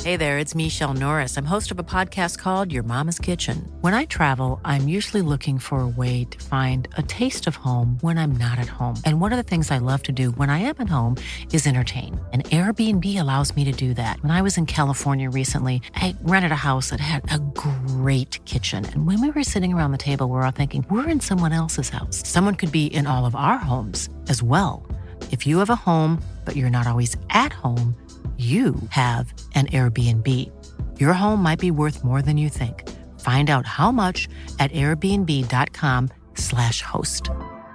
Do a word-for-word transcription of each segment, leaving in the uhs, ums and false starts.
Hey there, it's Michelle Norris. I'm host of a podcast called Your Mama's Kitchen. When I travel, I'm usually looking for a way to find a taste of home when I'm not at home. And one of the things I love to do when I am at home is entertain. And Airbnb allows me to do that. When I was in California recently, I rented a house that had a great kitchen. And when we were sitting around the table, we were all thinking, we're in someone else's house. Someone could be in all of our homes as well. If you have a home, but you're not always at home, you have an Airbnb. Your home might be worth more than you think. Find out how much at airbnb.com slash host.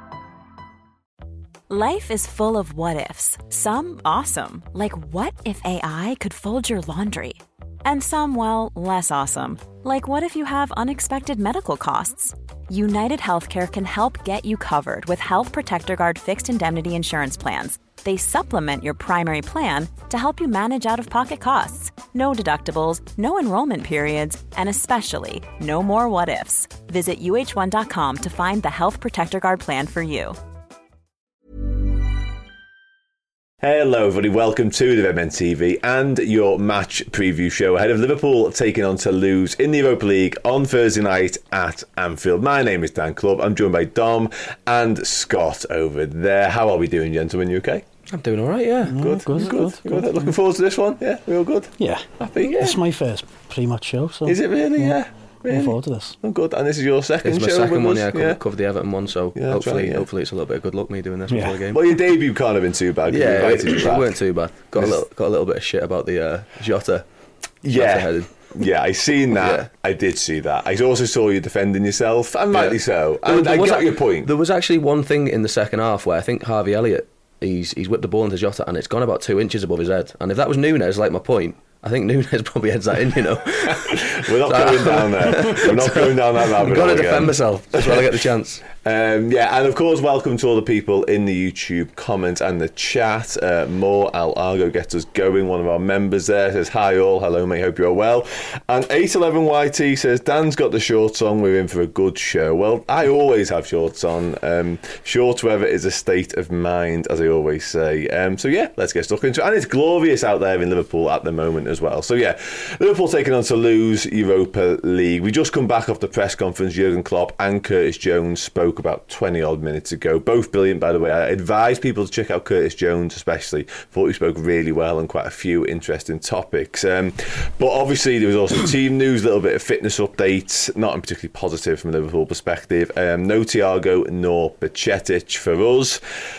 Life is full of what-ifs. Some awesome, like what if A I could fold your laundry? And some, well, less awesome, like what if you have unexpected medical costs? United Healthcare can help get you covered with Health Protector Guard fixed indemnity insurance plans. They supplement your primary plan to help you manage out-of-pocket costs. No deductibles, no enrollment periods, and especially no more what-ifs. Visit U H one dot com to find the Health Protector Guard plan for you. Hello everybody, welcome to the M N T V and your match preview show ahead of Liverpool taking on Toulouse in the Europa League on Thursday night at Anfield. My name is Dan Clubb, I'm joined by Dom and Scott over there. How are we doing, gentlemen? You okay? I'm doing alright, yeah. Good, yeah, good, good, good, good, good. Looking forward to this one, yeah? We all good? Yeah. Happy, yeah? It's my first pre-match show, so... Is it really, yeah? yeah. Really? Looking forward to this. I'm good, and this is your second it's show. It's my second one, us? yeah. I covered, yeah. covered the Everton one, so yeah, hopefully right, yeah. hopefully it's a little bit of good luck me doing this yeah. before the game. Well, your debut can't have been too bad. Yeah, it, it weren't too bad. Got a little got a little bit of shit about the uh, Jota. Yeah. Jota Yeah, I seen that. Yeah. I did see that. I also saw you defending yourself, and rightly yeah. so. And I got your point. There was actually one thing in the second half where I think Harvey Elliott, he's he's whipped the ball into Jota and it's gone about two inches above his head. And if that was Nunes, like my point, I think Nunes probably heads that in, you know. We're not so, going down there. We're not going down that rabbit hole. I've got to defend myself as well. I get the chance. Um, yeah, and of course, welcome to all the people in the YouTube comments and the chat. Uh, More Al Argo gets us going. One of our members there says, hi all, hello mate, hope you're well. And eight eleven Y T says, Dan's got the shorts on, we're in for a good show. Well, I always have shorts on. Um, short weather is a state of mind, as I always say. Um, so yeah, let's get stuck into it. And it's glorious out there in Liverpool at the moment as well. So yeah, Liverpool taking on Toulouse Europa League. We just come back off the press conference. Jurgen Klopp and Curtis Jones spoke about twenty odd minutes ago. Both brilliant, by the way. I advise people to check out Curtis Jones especially. Thought he spoke really well on quite a few interesting topics. Um, but obviously there was also team news, a little bit of fitness updates, not particularly positive from a Liverpool perspective. Um, no Thiago nor Bajcetic for us.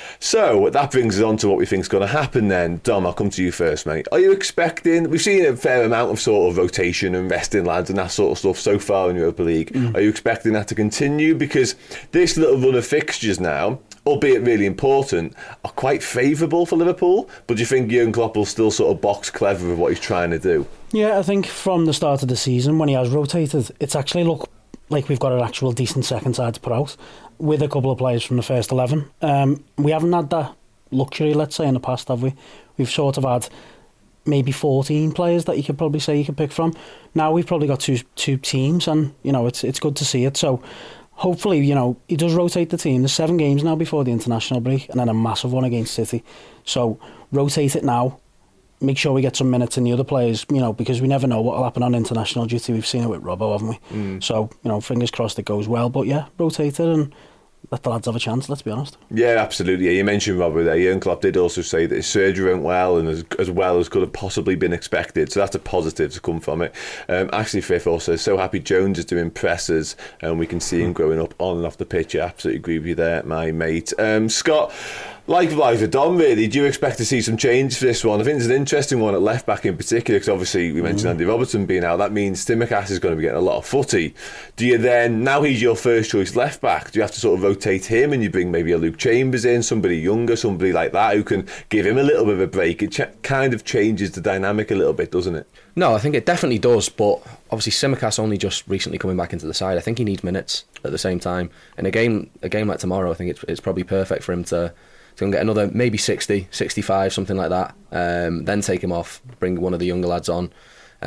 So that brings us on to what we think is going to happen then. Dom, I'll come to you first, mate. Are you expecting... We've seen a fair amount of sort of rotation and resting lads and that sort of stuff so far in Europa League. Mm. Are you expecting that to continue? Because this little run of fixtures now, albeit really important, are quite favourable for Liverpool. But do you think Jurgen Klopp will still sort of box clever with what he's trying to do? Yeah, I think from the start of the season, when he has rotated, it's actually looked like we've got an actual decent second side to put out with a couple of players from the first eleven. Um, we haven't had that luxury, let's say, in the past, have we? We've sort of had maybe fourteen players that you could probably say you could pick from. Now we've probably got two two teams, and you know it's it's good to see it. So hopefully, you know, he does rotate the team. There's seven games now before the international break, and then a massive one against City. So rotate it now. Make sure we get some minutes in the other players, you know, because we never know what will happen on international duty. We've seen it with Robbo, haven't we? Mm. So, you know, fingers crossed it goes well. But yeah, rotate it and let the lads have a chance, let's be honest. Yeah, absolutely. Yeah, you mentioned Robbo there. Jurgen Klopp did also say that his surgery went well and as, as well as could have possibly been expected. So that's a positive to come from it. Um, Ashley Frith also says, so happy Jones is doing presses and we can see him growing up on and off the pitch. I absolutely agree with you there, my mate. Um, Scott... Likewise with Dom, really, do you expect to see some change for this one? I think it's an interesting one at left back in particular, because obviously we mentioned mm. Andy Robertson being out. That means Tsimikas is going to be getting a lot of footy. Do you then, now he's your first choice left back, do you have to sort of rotate him and you bring maybe a Luke Chambers in, somebody younger, somebody like that who can give him a little bit of a break? It ch- kind of changes the dynamic a little bit, doesn't it? No, I think it definitely does, but obviously Tsimikas only just recently coming back into the side. I think he needs minutes at the same time. In a game, a game like tomorrow, I think it's, it's probably perfect for him to... to get another maybe sixty, sixty-five, something like that. Um, then take him off, bring one of the younger lads on.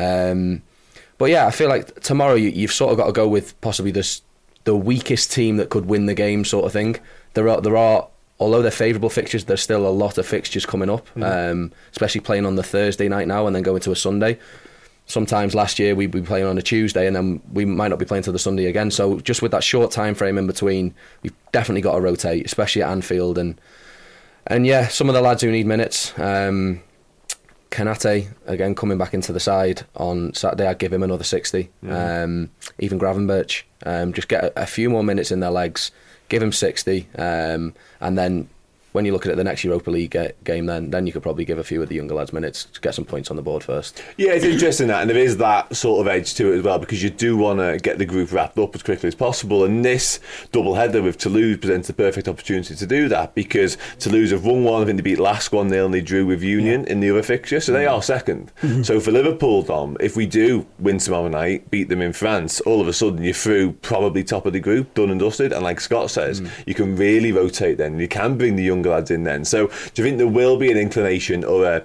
Um, but yeah, I feel like tomorrow you, you've sort of got to go with possibly this, the weakest team that could win the game, sort of thing. There are there are although they're favourable fixtures, there's still a lot of fixtures coming up, mm. um, especially playing on the Thursday night now and then going to a Sunday. sometimes last year we'd be playing on a Tuesday and then we might not be playing till the Sunday again. So just with that short time frame in between, we've definitely got to rotate, especially at Anfield. And and yeah, some of the lads who need minutes. Um, Kanate, again, coming back into the side on Saturday, I'd give him another sixty. Mm. Um, even Gravenberch, um, just get a, a few more minutes in their legs, give him sixty, um, and then when you look at it, the next Europa League ga- game, then then you could probably give a few of the younger lads minutes to get some points on the board first. Yeah, it's interesting that, and there is that sort of edge to it as well, because you do want to get the group wrapped up as quickly as possible, and this double header with Toulouse presents the perfect opportunity to do that, because Toulouse have won one, I think they beat Lask one nil, and they drew with Union yeah. in the other fixture, so they are second. Mm-hmm. So for Liverpool, Dom, if we do win tomorrow night, beat them in France, all of a sudden you're through probably top of the group, done and dusted, and like Scott says, mm. you can really rotate then, you can bring the younger lads in then. So do you think there will be an inclination or a,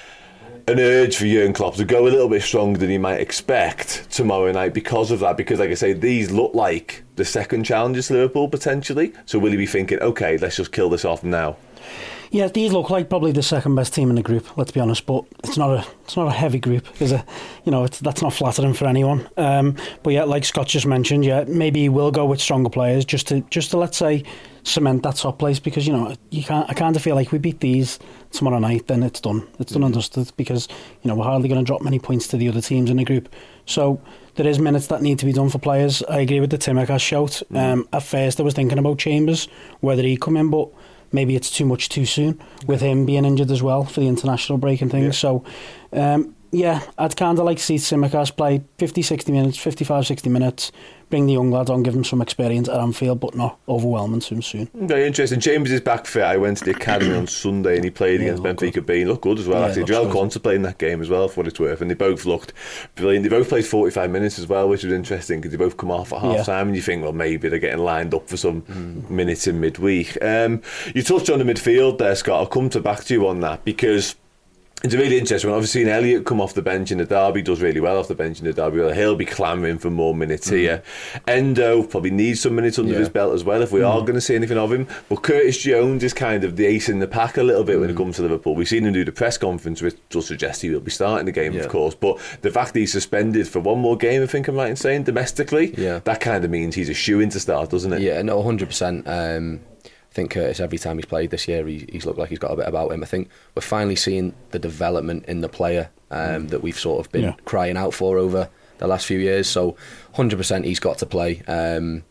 an urge for Jurgen Klopp to go a little bit stronger than he might expect tomorrow night because of that? Because, like I say, these look like the second challenges to Liverpool potentially. So will he be thinking, okay, let's just kill this off now? Yeah, these look like probably the second best team in the group. Let's be honest, but it's not a it's not a heavy group. Is a you know it's, that's not flattering for anyone. Um, but yeah, like Scott just mentioned, yeah, maybe he will go with stronger players just to just to let's say cement that top place, because you know you can't. I kind of feel like we beat these tomorrow night, then it's done. It's done mm-hmm. and dusted, because you know we're hardly going to drop many points to the other teams in the group. So there is minutes that need to be done for players. I agree with the Tsimikas shout. Mm-hmm. Um, at first, I was thinking about Chambers, whether he'd come in, but maybe it's too much too soon with him being injured as well for the international break and things. Yeah. So, um, yeah, I'd kind of like to see Tsimikas play fifty, sixty minutes, fifty-five, sixty minutes, bring the young lads on, give them some experience at Anfield, but not overwhelming too soon. Very interesting. Chambers is back fit. I went to the academy on Sunday and he played yeah, against Benfica B. He looked good as well, yeah, actually. Joel Quanta played in that game as well, for what it's worth, and they both looked brilliant. They both played forty-five minutes as well, which was interesting, because they both come off at half yeah. time and you think, well, maybe they're getting lined up for some mm. minutes in midweek. Um, you touched on the midfield there, Scott. I'll come to back to you on that, because it's a really interesting one. Obviously, seen Elliott come off the bench in the derby, does really well off the bench in the derby. Well, he'll be clamouring for more minutes mm. here. Endo probably needs some minutes under yeah. his belt as well, if we mm. are going to see anything of him. But Curtis Jones is kind of the ace in the pack a little bit mm. when it comes to Liverpool. We've seen him do the press conference, which does suggest he will be starting the game, yeah. of course. But the fact that he's suspended for one more game, I think I'm right in saying, domestically, yeah. that kind of means he's a shoo-in to start, doesn't it? Yeah, no, one hundred percent. Um, I think Curtis, every time he's played this year, he, he's looked like he's got a bit about him. I think we're finally seeing the development in the player um, that we've sort of been yeah. crying out for over the last few years. So one hundred percent he's got to play. Um,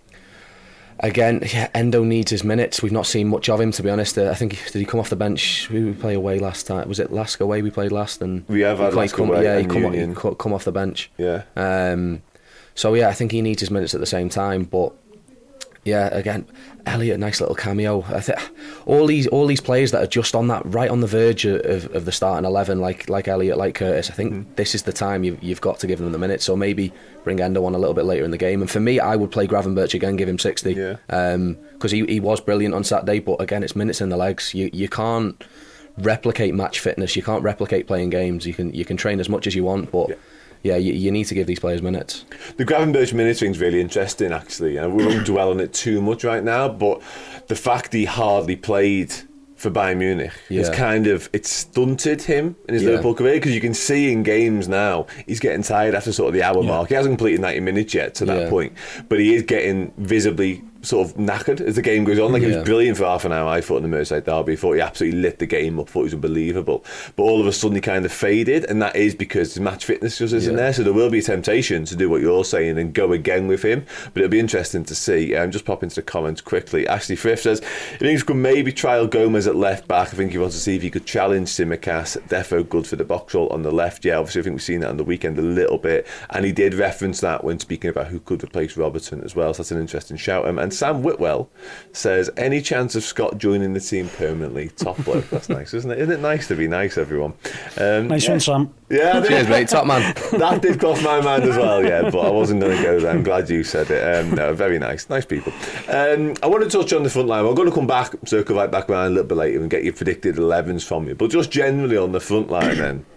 again, yeah, Endo needs his minutes. We've not seen much of him, to be honest. Uh, I think, did he come off the bench? Who did we play away last time? Was it Lask away we played last? And we have had Lask away. Yeah, he come, on, he come off the bench. Yeah. Um, so yeah, I think he needs his minutes at the same time, but yeah, again, Elliott, nice little cameo. I think all these all these players that are just on that, right on the verge of, of the starting eleven, like like Elliott, like Curtis. I think mm. this is the time you've you've got to give them the minutes. So maybe bring Endo on a little bit later in the game. And for me, I would play Gravenberch again, give him sixty, yeah. um, because he he was brilliant on Saturday. But again, it's minutes in the legs. You you can't replicate match fitness. You can't replicate playing games. You can you can train as much as you want, but. Yeah. Yeah, you, you need to give these players minutes. The Gravenberch minutes thing's really interesting, actually. And we won't dwell on it too much right now, but the fact he hardly played for Bayern Munich yeah. is kind of, it's stunted him in his yeah. Liverpool career, because you can see in games now he's getting tired after sort of the hour yeah. mark. He hasn't completed ninety minutes yet to that yeah. point, but he is getting visibly sort of knackered as the game goes on. Like, yeah. he was brilliant for half an hour, I thought, in the Merseyside derby. I thought he absolutely lit the game up, thought he was unbelievable. But all of a sudden he kind of faded, and that is because his match fitness just isn't yeah. there. So there will be a temptation to do what you're saying and go again with him. But it'll be interesting to see. Um, just pop into the comments quickly. Ashley Frith says, I think he could maybe trial Gomez at left back. I think he wants to see if he could challenge Tsimikas. Defo good for the box roll on the left. Yeah, obviously I think we've seen that on the weekend a little bit. And he did reference that when speaking about who could replace Robertson as well. So that's an interesting shout. Um, and Sam Whitwell says, any chance of Scott joining the team permanently? Top bloke. That's nice, isn't it? Isn't it nice to be nice, everyone? Um, nice yeah. one, Sam. Yeah, cheers, mate. Top man. That did cross my mind as well, yeah, but I wasn't going to go there. I'm glad you said it. Um, no, very nice. Nice people. Um, I want to touch on the front line. I'm going to come back, circle right back around a little bit later and get your predicted elevens from you. But just generally on the front line then,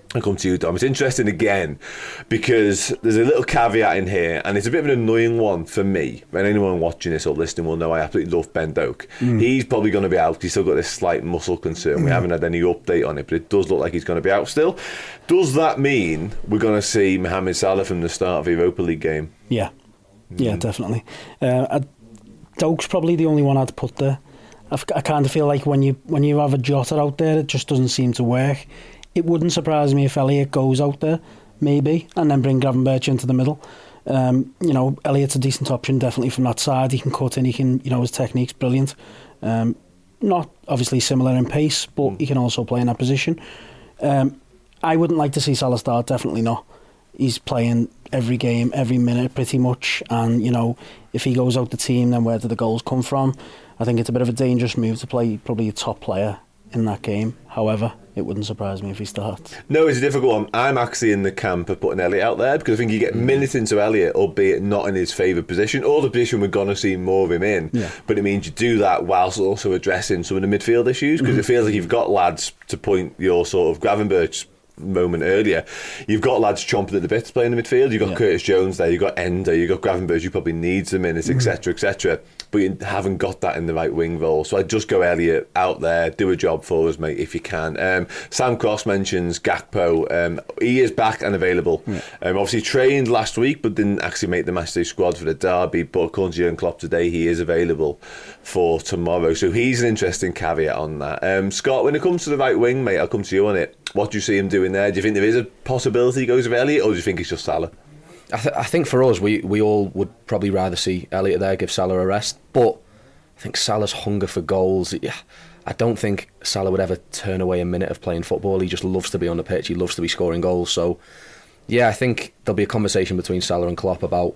I'll come to you, Dom. It's interesting again because there's a little caveat in here, and it's a bit of an annoying one for me. And anyone watching this or listening will know I absolutely love Ben Doak. Mm. He's probably going to be out. He's still got this slight muscle concern. Mm. We haven't had any update on it, but it does look like he's going to be out still. Does that mean we're going to see Mohamed Salah from the start of the Europa League game? Yeah, mm. yeah, definitely. Uh, Doak's probably the only one I'd put there. I've, I kind of feel like when you when you have a Jota out there, it just doesn't seem to work. It wouldn't surprise me if Elliott goes out there, maybe, and then bring Gravenberch into the middle. Um, you know, Elliott's a decent option, definitely from that side. He can cut in, he can, you know, his technique's brilliant. Um, not obviously similar in pace, but mm. he can also play in that position. Um, I wouldn't like to see Salah start, definitely not. He's playing every game, every minute, pretty much. And, you know, if he goes out the team, then where do the goals come from? I think it's a bit of a dangerous move to play probably a top player in that game. However, it wouldn't surprise me if he starts. No, it's a difficult one. I'm actually in the camp of putting Elliott out there because I think you get minutes into Elliott, albeit not in his favoured position, or the position we're going to see more of him in. Yeah. But it means you do that whilst also addressing some of the midfield issues, because mm-hmm. it feels like you've got lads, to point your sort of Gravenberch moment earlier, you've got lads chomping at the bit to play in the midfield. You've got yeah. Curtis Jones there, you've got Ender, you've got Gravenberch, you probably need some minutes, etc, etc, but you haven't got that in the right wing role. So I'd just go Elliott out there, do a job for us, mate, if you can. Um, Sam Cross mentions Gakpo. Um, he is back and available. Yeah. Um, obviously trained last week, but didn't actually make the matchday squad for the derby. But according to Jurgen Klopp today, he is available for tomorrow. So he's an interesting caveat on that. Um, Scott, when it comes to the right wing, mate, I'll come to you on it. What do you see him doing there? Do you think there is a possibility he goes with Elliott, or do you think it's just Salah? I, th- I think for us, we, we all would probably rather see Elliott there, give Salah a rest. But I think Salah's hunger for goals, yeah, I don't think Salah would ever turn away a minute of playing football. He just loves to be on the pitch. He loves to be scoring goals. So, yeah, I think there'll be a conversation between Salah and Klopp about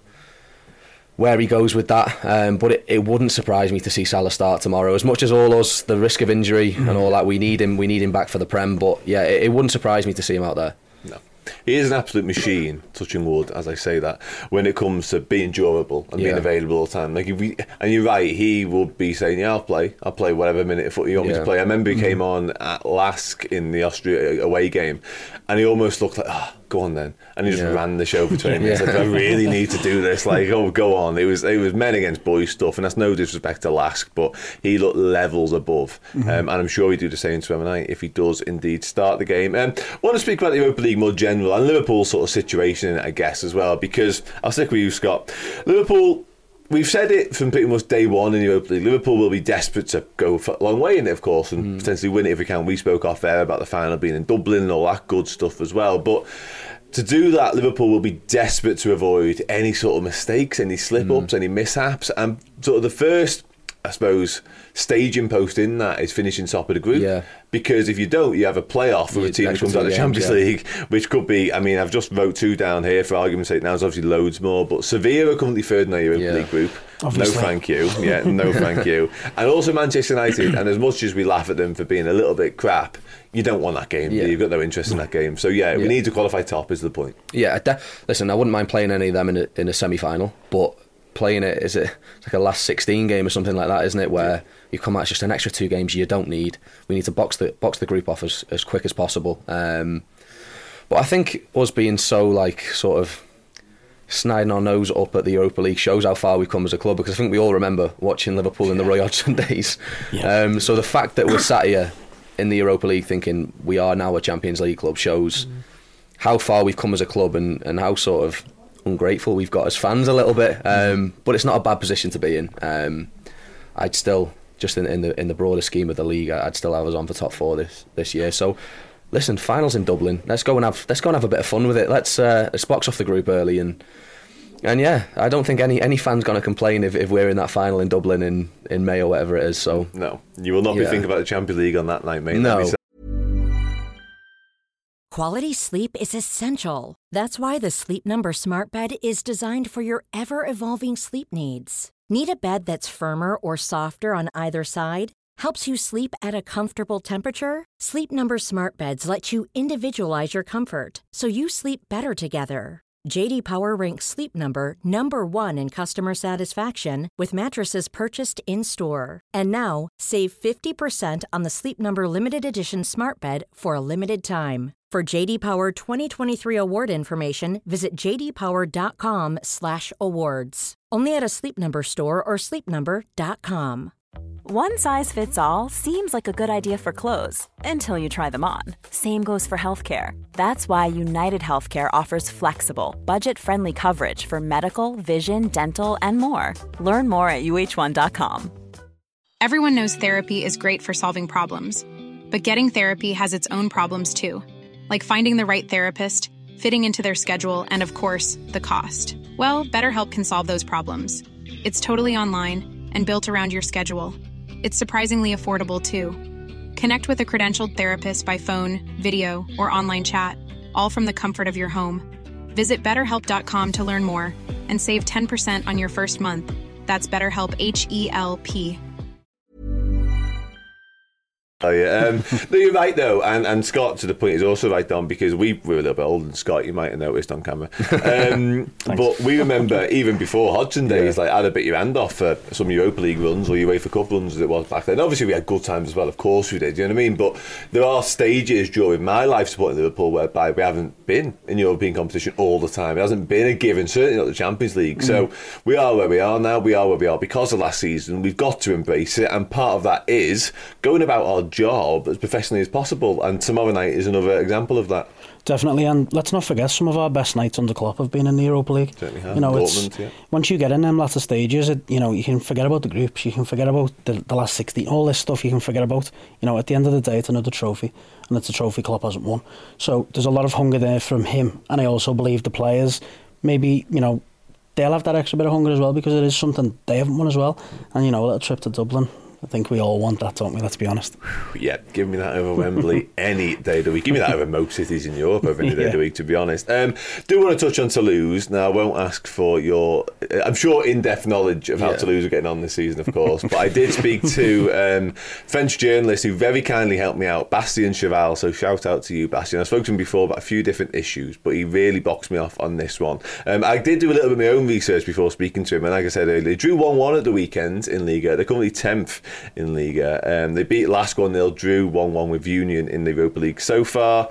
where he goes with that. Um, but it, it wouldn't surprise me to see Salah start tomorrow. As much as all us, the risk of injury and all that, we need him. We need him back for the Prem. But yeah, it, it wouldn't surprise me to see him out there. No. He is an absolute machine, touching wood as I say that, when it comes to being durable and yeah. being available all the time. Like if we, and you're right, he would be saying, yeah, I'll play. I'll play whatever minute of foot you want yeah. me to play. I remember he mm-hmm. came on at Lask in the Austria away game, and he almost looked like, ah, oh, go on then. And he just yeah. ran the show for twenty minutes. Like, I really need to do this. Like, oh, go on. It was it was men against boys stuff, and that's no disrespect to Lask, but he looked levels above. Mm-hmm. Um, and I'm sure he'd do the same tomorrow night if he does indeed start the game. Um, I want to speak about the Europa League more general and Liverpool's sort of situation in it, I guess, as well, because I'll stick with you, Scott. Liverpool, we've said it from pretty much day one in the Europa League. Liverpool will be desperate to go a long way in it, of course, and mm. potentially win it if we can. We spoke off air about the final being in Dublin and all that good stuff as well. But to do that, Liverpool will be desperate to avoid any sort of mistakes, any slip-ups, mm. any mishaps. And sort of the first, I suppose, staging post in that is finishing top of the group. Yeah. Because if you don't, you have a playoff with yeah, a team that comes out of the Champions yeah. League, which could be, I mean, I've just wrote two down here for argument's sake. Now there's obviously loads more, but Sevilla are currently third in the Europa yeah. League group. Obviously. No thank you. Yeah, no thank you. And also Manchester United, and as much as we laugh at them for being a little bit crap, you don't want that game. Yeah. You've got no interest in that game. So yeah, we yeah. need to qualify top is the point. Yeah, de- listen, I wouldn't mind playing any of them in a, in a semi-final, but playing it, is it like a last sixteen game or something like that, isn't it, where yeah. you come out, it's just an extra two games you don't need. We need to box the box the group off as, as quick as possible. Um, but I think us being so like sort of sniding our nose up at the Europa League shows how far we've come as a club, because I think we all remember watching Liverpool in the Roy Hodgson days. Yeah. Um, so the fact that we're sat here in the Europa League thinking we are now a Champions League club shows mm. how far we've come as a club, and, and how sort of ungrateful we've got as fans a little bit. Um, but it's not a bad position to be in. Um, I'd still, just in, in the in the broader scheme of the league, I'd still have us on for top four this this year. So listen, finals in Dublin. Let's go and have let's go and have a bit of fun with it. Let's uh, let's box off the group early, and and yeah, I don't think any any fan's gonna complain if, if we're in that final in Dublin in, in May or whatever it is. So no, you will not yeah. be thinking about the Champions League on that night, mate. No. Quality sleep is essential. That's why the Sleep Number Smart Bed is designed for your ever-evolving sleep needs. Need a bed that's firmer or softer on either side? Helps you sleep at a comfortable temperature? Sleep Number Smart Beds let you individualize your comfort so you sleep better together. J D Power ranks Sleep Number number one in customer satisfaction with mattresses purchased in-store. And now, save fifty percent on the Sleep Number Limited Edition Smart Bed for a limited time. For J D Power twenty twenty-three award information, visit j d power dot com slash awards. Only at a Sleep Number store or sleep number dot com. One size fits all seems like a good idea for clothes until you try them on. Same goes for healthcare. That's why United Healthcare offers flexible, budget-friendly coverage for medical, vision, dental, and more. Learn more at u h one dot com. Everyone knows therapy is great for solving problems, but getting therapy has its own problems too, like finding the right therapist, fitting into their schedule, and of course, the cost. Well, BetterHelp can solve those problems. It's totally online and built around your schedule. It's surprisingly affordable, too. Connect with a credentialed therapist by phone, video, or online chat, all from the comfort of your home. Visit better help dot com to learn more and save ten percent on your first month. That's BetterHelp, H E L P. Oh, yeah. Um, no, you're right, though, and, and Scott, to the point, is also right, Don, because we were a little bit older than Scott, you might have noticed on camera. Um, but we remember, even before Hodgson days, yeah. like, I'd have bit your hand off for some Europa League runs or UEFA Cup runs as it was back then. Obviously, we had good times as well, of course we did, you know what I mean? But there are stages during my life supporting Liverpool whereby we haven't been in European competition all the time. It hasn't been a given, certainly not the Champions League. Mm. So we are where we are now, we are where we are because of last season. We've got to embrace it, and part of that is going about our job as professionally as possible, and tomorrow night is another example of that. Definitely, and let's not forget some of our best nights under Klopp have been in the Europa League. Certainly have. You know, Dortmund, it's, yeah. Once you get in them latter stages, it, you know, you can forget about the groups, you can forget about the, the last sixteen, all this stuff you can forget about. You know, at the end of the day, it's another trophy, and it's a trophy Klopp hasn't won. So there's a lot of hunger there from him, and I also believe the players, maybe, you know, they'll have that extra bit of hunger as well, because it is something they haven't won as well. And, you know, a little trip to Dublin, I think we all want that, don't we? Let's be honest. Yeah, give me that over Wembley any day of the week. Give me that over most cities in Europe over any day yeah. of the week, to be honest. Um, do want to touch on Toulouse. Now, I won't ask for your, I'm sure, in-depth knowledge of how yeah. Toulouse are getting on this season, of course. But I did speak to um, French journalist who very kindly helped me out, Bastien Cheval. So shout out to you, Bastien. I spoke to him before about a few different issues, but he really boxed me off on this one. Um, I did do a little bit of my own research before speaking to him, and like I said earlier, they drew one one at the weekend in Liga. They're currently tenth in Liga. Um, they beat Lask one nil, drew one one with Union in the Europa League so far.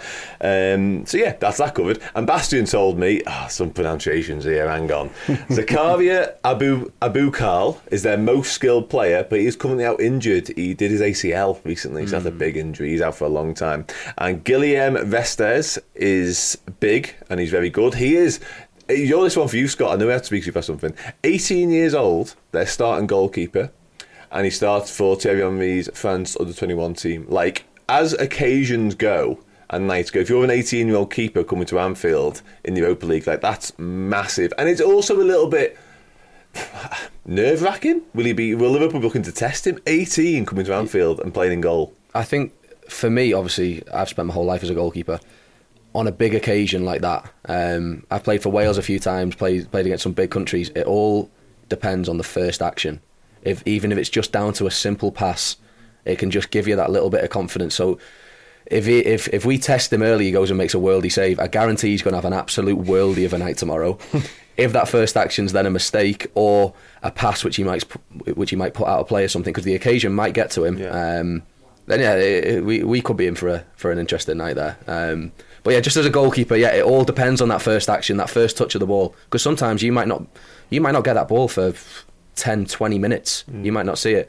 Um, so yeah, that's that covered. And Bastien told me, oh, some pronunciations here, hang on. Zakaria Abu Aboukal is their most skilled player, but he's currently out injured. He did his A C L recently. He's mm. had a big injury. He's out for a long time. And Guillaume Vestes is big and he's very good. He is. You're this one for you, Scott. I know we have to speak to you about something. eighteen years old, their starting goalkeeper. And he starts for Thierry Henry's France under twenty-one team. Like, as occasions go and nights go, if you're an eighteen-year-old keeper coming to Anfield in the Europa League, like, that's massive. And it's also a little bit nerve-wracking. Will he be? Will Liverpool be looking to test him? eighteen coming to Anfield and playing in goal. I think for me, obviously, I've spent my whole life as a goalkeeper. On a big occasion like that, um, I've played for Wales a few times, played played against some big countries. It all depends on the first action. If even if it's just down to a simple pass, it can just give you that little bit of confidence. So if he, if if we test him early, he goes and makes a worldie save. I guarantee he's going to have an absolute worldie of a night tomorrow. If that first action's then a mistake or a pass which he might which he might put out of play or something, because the occasion might get to him, yeah. um, then yeah, it, it, we we could be in for a for an interesting night there. Um, but yeah, just as a goalkeeper, yeah, it all depends on that first action, that first touch of the ball, because sometimes you might not you might not get that ball for ten, twenty minutes. Mm. You might not see it.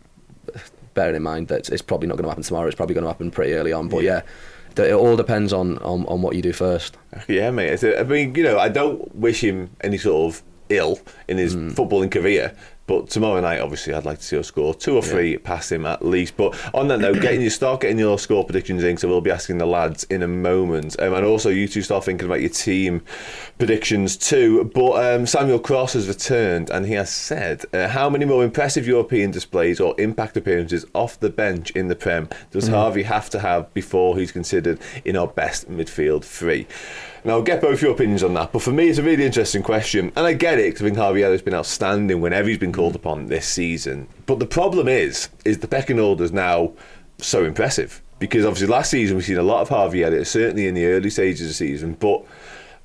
Bearing in mind that it's probably not going to happen tomorrow. It's probably going to happen pretty early on. But yeah, yeah it all depends on, on, on what you do first. Yeah, mate. It's a, I mean, you know, I don't wish him any sort of ill in his mm. footballing career. But tomorrow night, obviously, I'd like to see us score two or three yeah. past him at least. But on that note, getting you start getting your score predictions in, so we'll be asking the lads in a moment. Um, and also, you two start thinking about your team predictions too. But um, Samuel Cross has returned, and he has said, uh, how many more impressive European displays or impact appearances off the bench in the Prem does mm. Harvey have to have before he's considered in our best midfield three? Now, I'll get both your opinions on that, but for me, it's a really interesting question, and I get it, because I think Harvey Elliot's been outstanding whenever he's been called upon this season. But the problem is, is the pecking order is now so impressive, because obviously last season we've seen a lot of Harvey Elliott, certainly in the early stages of the season, but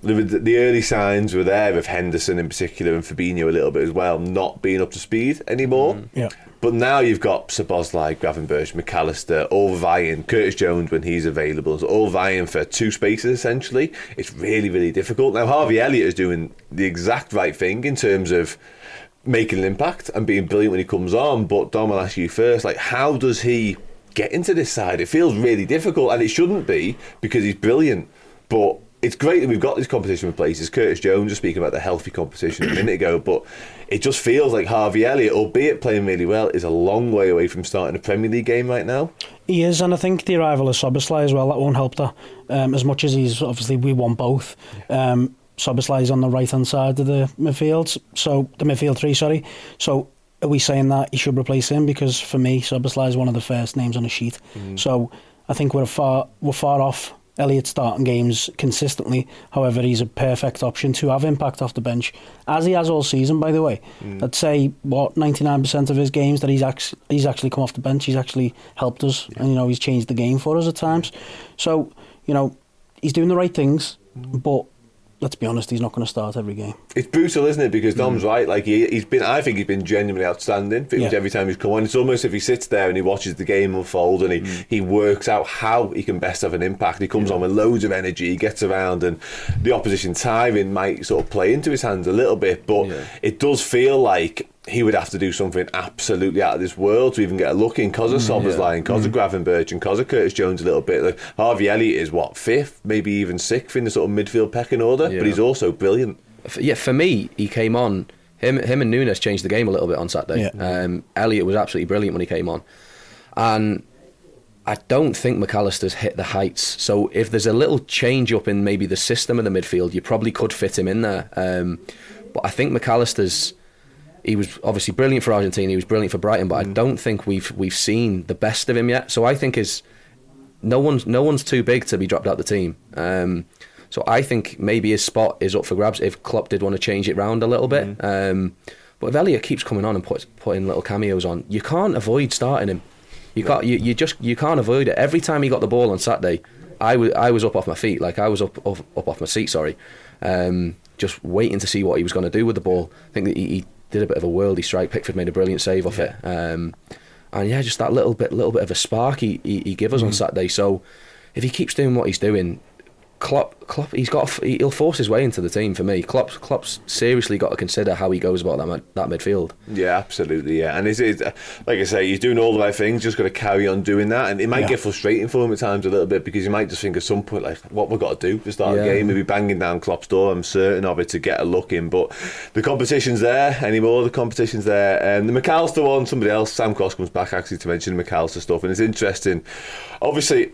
the, the early signs were there of Henderson in particular and Fabinho a little bit as well, not being up to speed anymore. Mm. Yeah. But now you've got Szoboszlai, Gravenberch, McAllister, all vying, Curtis Jones when he's available, so all vying for two spaces essentially. It's really, really difficult. Now Harvey Elliott is doing the exact right thing in terms of making an impact and being brilliant when he comes on. But Dom, I'll ask you first, like, how does he get into this side? It feels really difficult, and it shouldn't be because he's brilliant. But it's great that we've got this competition with places. Curtis Jones was speaking about the healthy competition a minute ago, but it just feels like Harvey Elliott, albeit playing really well, is a long way away from starting a Premier League game right now. He is, and I think the arrival of Szoboszlai as well, that won't help that. Um, as much as he's, obviously, we want both. Um, Szoboszlai's on the right-hand side of the midfield, so the midfield three, sorry. So are we saying that he should replace him? Because for me, Szoboszlai is one of the first names on the sheet. Mm. So I think we're far we're far off Elliott starting games consistently. However, he's a perfect option to have impact off the bench, as he has all season, by the way. Mm. I'd say, what, ninety-nine percent of his games that he's, ac- he's actually come off the bench, he's actually helped us, yeah. and, you know, he's changed the game for us at times. So, you know, he's doing the right things, mm. but let's be honest, he's not going to start every game. It's brutal, isn't it? Because Dom's mm. right. Like he, he's been, I think he's been genuinely outstanding. Pretty much yeah. every time he's come on, it's almost if he sits there and he watches the game unfold and he, mm. he works out how he can best have an impact. He comes yeah. on with loads of energy. He gets around, and the opposition timing might sort of play into his hands a little bit. But yeah. it does feel like he would have to do something absolutely out of this world to even get a look in, because of mm, Szoboszlai, because mm. of Gravenberch, and because of Curtis Jones a little bit. Like, Harvey Elliott is, what, fifth, maybe even sixth in the sort of midfield pecking order, yeah. but he's also brilliant. Yeah, for me, he came on, him him and Nunes changed the game a little bit on Saturday. Yeah. Um, Elliott was absolutely brilliant when he came on. And I don't think McAllister's hit the heights. So if there's a little change up in maybe the system of the midfield, you probably could fit him in there. Um, but I think McAllister's, he was obviously brilliant for Argentina. He was brilliant for Brighton, but mm. I don't think we've we've seen the best of him yet. So I think is no one's no one's too big to be dropped out the team. Um, so I think maybe his spot is up for grabs if Klopp did want to change it round a little bit. Mm. Um, but if Elliott keeps coming on and puts putting little cameos on, you can't avoid starting him. You can't. You, you just you can't avoid it. Every time he got the ball on Saturday, I was I was up off my feet, like I was up up, up off my seat. Sorry, um, just waiting to see what he was going to do with the ball. I think that he. he did a bit of a worldy strike. Pickford made a brilliant save off yeah. it, um, and yeah, just that little bit, little bit of a spark he he, he gave us mm. on Saturday. So if he keeps doing what he's doing, Klopp, Klopp, he's got he'll force his way into the team for me. Klopp, Klopp's seriously got to consider how he goes about that that midfield. Yeah, absolutely. Yeah, and it's, it's like I say, he's doing all the right things. Just got to carry on doing that, and it might yeah. get frustrating for him at times a little bit, because he might just think at some point, like, what we've got to do to start yeah. the game. Maybe banging down Klopp's door. I'm certain of it, to get a look in. But the competition's there anymore. The competition's there. And um, the McAllister one, somebody else, Sam Cross comes back actually to mention the McAllister stuff, and it's interesting. Obviously,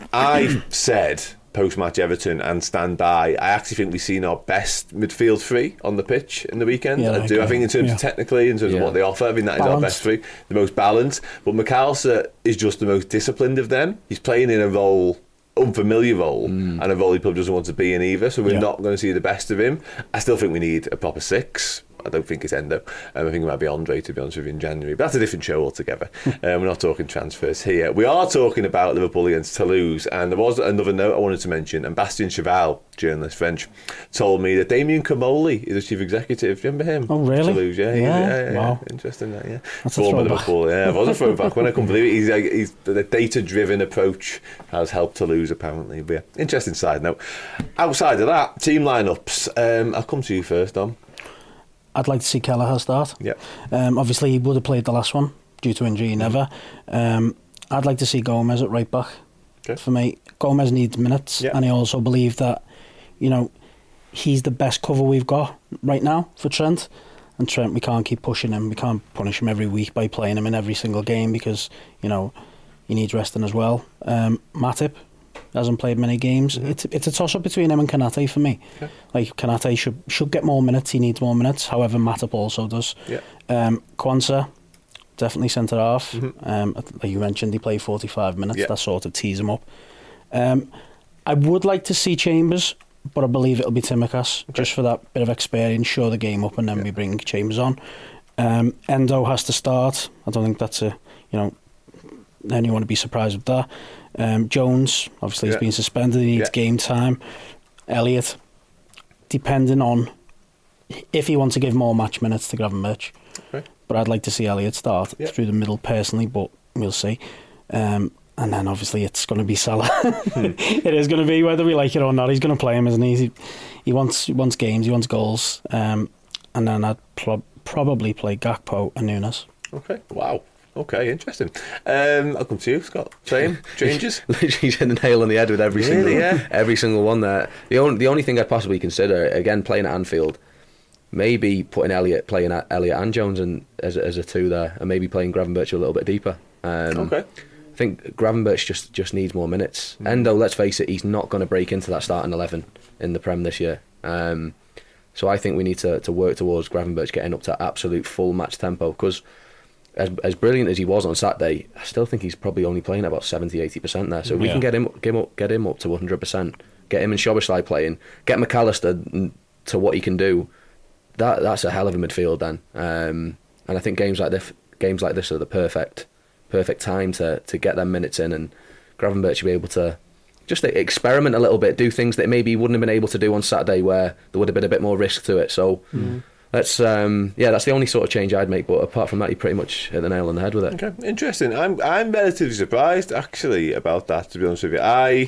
I said post-match Everton and stand by, I actually think we've seen our best midfield three on the pitch in the weekend. Yeah, I do. okay. I think in terms yeah. of technically, in terms yeah. of what they offer, I think that balanced. Is our best three, the most balanced. But McAllister is just the most disciplined of them. He's playing in a role, unfamiliar role, mm. and a role he probably doesn't want to be in either, so we're yeah. not going to see the best of him. I still think we need a proper six. I don't think it's Endo. Um, I think it might be Andre, to be honest with you, in January. But that's a different show altogether. um, we're not talking transfers here. We are talking about Liverpool against Toulouse. And there was another note I wanted to mention. And Bastien Cheval, journalist, French, told me that Damien Comolli is the chief executive. Do you remember him? Oh, really? Toulouse, yeah. Yeah, yeah, yeah wow. Interesting, that, yeah. That's Former a throwback. Liverpool, yeah. It was a throwback. When I couldn't believe it, he's, like, he's, the data-driven approach has helped Toulouse, apparently. But yeah, interesting side note. Outside of that, team lineups. Um, I'll come to you first, Dom. I'd like to see Kelleher start. Yeah. Um, obviously, he would have played the last one due to injury. Never. Um, I'd like to see Gomez at right back. Okay. For me, Gomez needs minutes, yeah. and I also believe that, you know, he's the best cover we've got right now for Trent. And Trent, we can't keep pushing him. We can't punish him every week by playing him in every single game, because, you know, he needs resting as well. Um, Matip hasn't played many games. Mm-hmm. It's it's a toss up between him and Kanate for me. Okay. Like, Kanate should should get more minutes. He needs more minutes. However, Matip also does. Yeah. Um, Kwanzaa, definitely centre half. Mm-hmm. Um, like you mentioned, he played forty-five minutes. Yeah. That sort of tees him up. Um, I would like to see Chambers, but I believe it'll be Tsimikas, okay. just for that bit of experience, show the game up, and then yeah. we bring Chambers on. Um, Endo has to start. I don't think that's a, you know, anyone would be surprised with that. Um, Jones, obviously, yeah. he's been suspended. He needs yeah. game time. Elliott, depending on if he wants to give more match minutes to Gravenberch. Okay. But I'd like to see Elliott start Yep. through the middle personally, but we'll see. Um, and then obviously it's going to be Salah. Hmm. It is going to be, whether we like it or not. He's going to play him, isn't he? He, he wants he wants games, he wants goals. Um, and then I'd pro- probably play Gakpo and Nunes. Okay. Wow. Okay, interesting. Um, I'll come to you, Scott. Same changes. Literally hit the nail on the head with every Really, single yeah. every single one there. The only the only thing I'd possibly consider, again, playing at Anfield, maybe putting Elliott playing at Elliott and Jones and as a, as a two there, and maybe playing Gravenberch a little bit deeper. Um, Okay. I think Gravenberch just just needs more minutes. Mm. Endo, let's face it, he's not going to break into that starting eleven in the Prem this year. Um, so I think we need to to work towards Gravenberch getting up to absolute full match tempo, because As as brilliant as he was on Saturday, I still think he's probably only playing about seventy to eighty percent there. So if we Yeah. can get him get him up, get him up to one hundred percent, get him and Szoboszlai playing, get McAllister to what he can do, that that's a hell of a midfield then. Um, and I think games like this games like this are the perfect perfect time to to get them minutes in, and Gravenberch should be able to just experiment a little bit, do things that maybe he wouldn't have been able to do on Saturday, where there would have been a bit more risk to it. So. Mm. That's um, yeah, that's the only sort of change I'd make. But apart from that, you pretty much hit the nail on the head with it. Okay, interesting. I'm I'm relatively surprised actually about that. To be honest with you, I.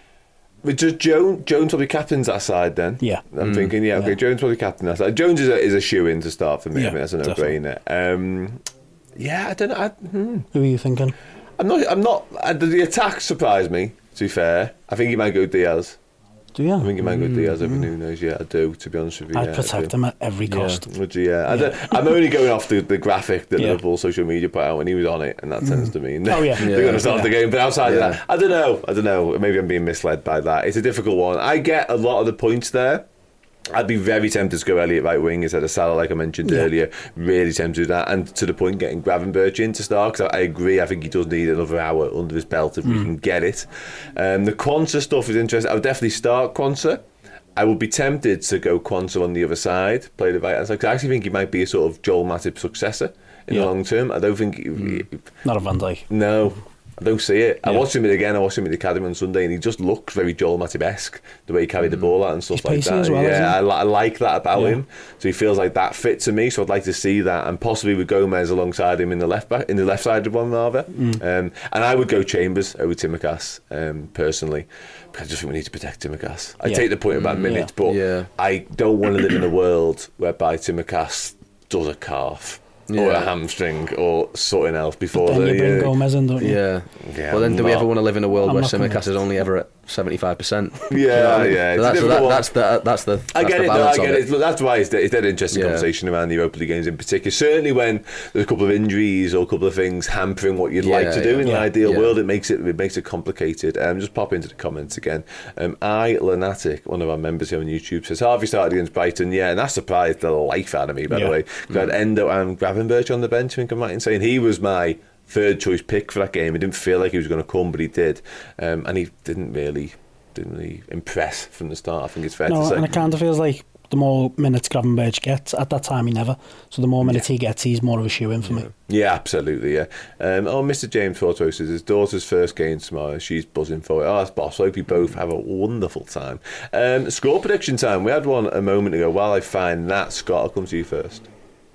But just Jones, Jones probably captains that side then. Yeah. I'm mm. thinking, yeah, okay, yeah. Jones probably captain that side. Jones is a, is a shoe-in to start for me. Yeah, I mean, that's a no-brainer. Um, yeah, I don't know. I, hmm. Who are you thinking? I'm not. I'm not. Uh, the attack surprised me. To be fair, I think he might go Diaz. Do you? I think he might go Diaz over Nunes. Yeah, I do. To be honest with you, I'd yeah, protect him at every cost. Yeah, would you? Yeah, I don't, I'm only going off the, the graphic that Yeah. Liverpool social media put out when he was on it, and that tends to mean Oh, yeah. they're going to start Yeah. the game. But outside Yeah. of that, I don't know. I don't know. Maybe I'm being misled by that. It's a difficult one. I get a lot of the points there. I'd be very tempted to go Elliott right wing instead of Salah, like I mentioned Yeah. earlier. Really tempted to do that, and to the point getting Gravenberch in to start, because I, I agree. I think he does need another hour under his belt if we can get it. Um, the Quansah stuff is interesting. I would definitely start Quansah. I would be tempted to go Quansah on the other side, play the right hand side. I actually think he might be a sort of Joel Matip successor in Yeah. the long term. I don't think. He, Mm. Not a Van Dijk. No, I don't see it. I Yeah. watched him again. I watched him at the academy on Sunday, and he just looks very Joel Matip-esque, the way he carried the ball out and stuff He's like pacey that. as well, isn't yeah, he? I, li- I like that about Yeah. him. So he feels like that fit to me. So I'd like to see that, and possibly with Gomez alongside him in the left back, in the left sided one rather. Mm. Um, and I would go Chambers over Tsimikas um, personally. I just think we need to protect Tsimikas. I Yeah. take the point about minutes, yeah. but Yeah. I don't want to live in a world whereby Tsimikas does a calf. Or a Yeah. hamstring or something else before Then the you bring uh, Gomez in, don't you? Yeah. Yeah, well, then, do we not- ever want to live in a world I'm where not Tsimikas convinced. is only ever at seventy-five percent? Yeah, yeah. So It's a that's, so difficult that, one. that's the that's the I that's get the it. No, I balance get of it. Look, that's why it's dead, it's dead interesting Yeah. conversation around the Europa League games in particular. Certainly when there's a couple of injuries or a couple of things hampering what you'd like Yeah, to do yeah, in yeah. an ideal Yeah. world, it makes it it makes it complicated. Um, just pop into the comments again. Um, I Lunatic, one of our members here on YouTube, says Harvey started against Brighton. Yeah, and that surprised the life out of me. By Yeah. the way, because I had Endo and Gravenberch on the bench. I think I'm right in saying he was my third choice pick for that game. He didn't feel like he was going to come, but he did, um, and he didn't really. Didn't really impress from the start. I think it's fair to No, say. and it kind of feels like the more minutes Gravenberch gets, at that time he never. So the more minutes he gets, he's more of a shoe-in for me. Yeah, absolutely, yeah. Um, oh, Mister James Forto says his daughter's first game tomorrow. She's buzzing for it. Oh, that's boss. Hope you both have a wonderful time. Um, score prediction time. We had one a moment ago. While I find that, Scott, I'll come to you first.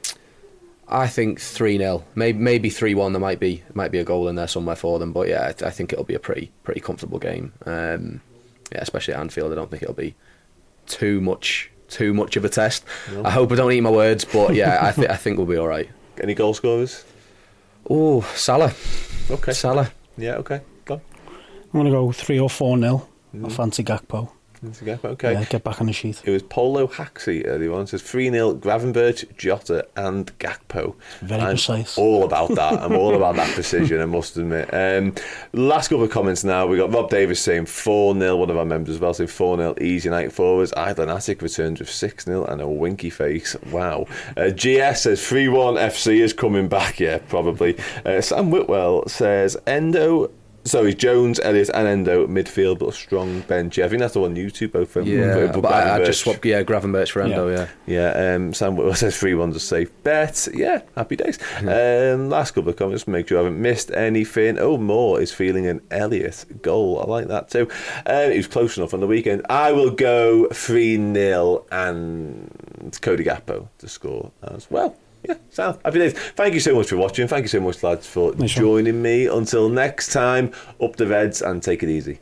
I think three nil, maybe maybe three one. There might be might be a goal in there somewhere for them, but yeah, I, I think it'll be a pretty pretty comfortable game. Um, yeah, especially at Anfield. I don't think it'll be too much too much of a test. No. I hope I don't eat my words, but yeah, I think I think we'll be all right. Any goal scorers? Oh, Salah. Okay. Salah. Yeah. Okay. Go on. I'm going to go three or four nil. Mm. I fancy Gakpo. Okay. Yeah, get back on the sheet. It was Polo Haxey earlier on. It says three nil Gravenberch, Jota and Gakpo. Very I'm precise. all about that. I'm all about that precision, I must admit. Um, last couple of comments now. We got Rob Davis saying four nil, one of our members as well, saying four nil, easy night forwards. Idlen Attic returns with six nil and a winky face. Wow. Uh, G S says three one F C is coming back. Yeah, probably. Uh, Sam Whitwell says Endo Sorry, Jones, Elliott and Endo midfield, but a strong bench. Yeah, I think that's the one you two both. Um, yeah, but but I, I just swapped. Yeah, Gravenberch for Endo. Yeah, yeah. yeah um, Sam Whitwell says three one's a safe bet. Yeah, happy days. Mm-hmm. Um, last couple of comments. Make sure I haven't missed anything. Oh, Moore is feeling an Elliott goal. I like that too. Um, he was close enough on the weekend. I will go three nil and Cody Gakpo to score as well. Yeah, sound happy days. Thank you so much for watching. Thank you so much, lads, for nice joining one. me. Until next time, up the Reds and take it easy.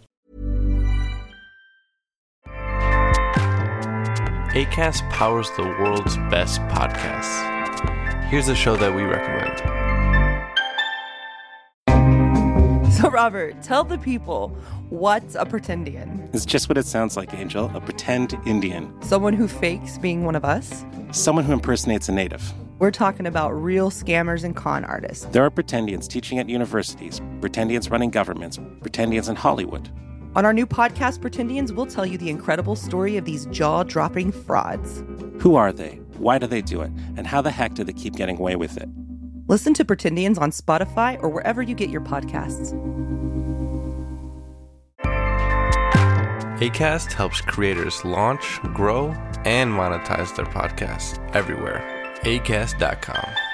Acast powers the world's best podcasts. Here's a show that we recommend. So, Robert, tell the people, what's a pretendian? It's just what it sounds like, Angel. A pretend Indian. Someone who fakes being one of us? Someone who impersonates a native. We're talking about real scammers and con artists. There are pretendians teaching at universities, pretendians running governments, pretendians in Hollywood. On our new podcast, Pretendians, we'll tell you the incredible story of these jaw-dropping frauds. Who are they? Why do they do it? And how the heck do they keep getting away with it? Listen to Pretendians on Spotify or wherever you get your podcasts. Acast helps creators launch, grow, and monetize their podcasts everywhere. Acast dot com.